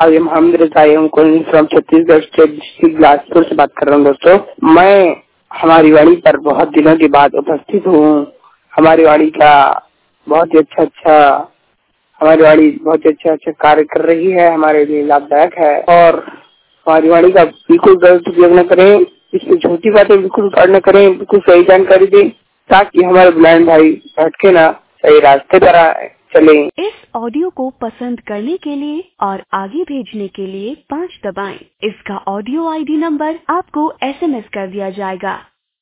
अभी मोहम्मद रजाई हूँ from Chhattisgarh state district Bilaspur से बात कर रहा हूँ। दोस्तों, मैं हमारी वाणी पर बहुत दिनों के बाद उपस्थित हूँ। हमारी वाणी का बहुत ही अच्छा हमारी वाणी बहुत अच्छा कार्य कर रही है, हमारे लिए लाभदायक है। और हमारी वाणी का बिल्कुल गलत उपयोग न करें, इसमें झूठी बातें बिल्कुल न करें, बिल्कुल सही जानकारी दें ताकि हमारे ब्लाइंड भाई भटके ना, सही रास्ते पर चले। इस ऑडियो को पसंद करने के लिए और आगे भेजने के लिए 5 दबाएं। इसका ऑडियो ID नंबर आपको SMS कर दिया जाएगा।